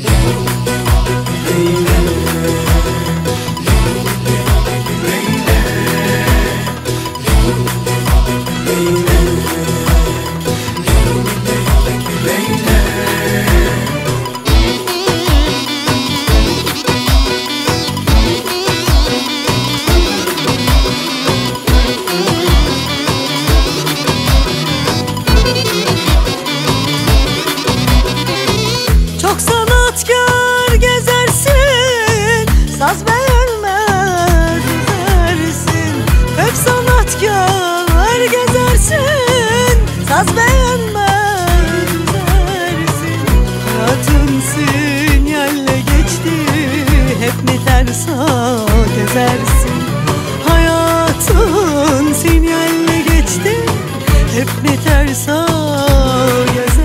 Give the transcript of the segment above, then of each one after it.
Çok sanatkar gezersin, saz beğenmez üzersin. Hep sanatkar gezersin, saz beğenmez üzersin. Hayatın sinyalle geçti, hep mi tersa gezersin. Hayatın sinyalle geçti, hep mi tersa gezersin.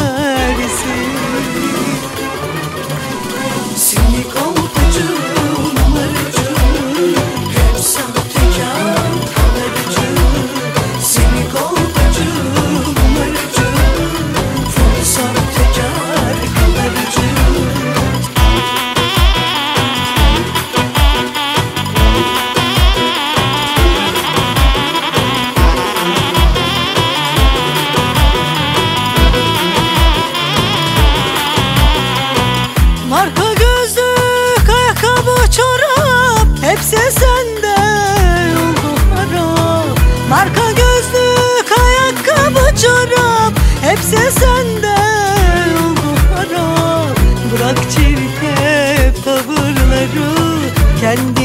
Seni kolpacı, numaracı, hep sahtekar kalıcı. Seni kolpacı, numaracı, full sahtekar kalıcı. Marka gözlük, ayakkabı, çorap, hepsi sende oldu harap. Marka gözlük, ayakkabı, çorap, hepsi sende oldu harap. Bırak çirkef tavırları, kendi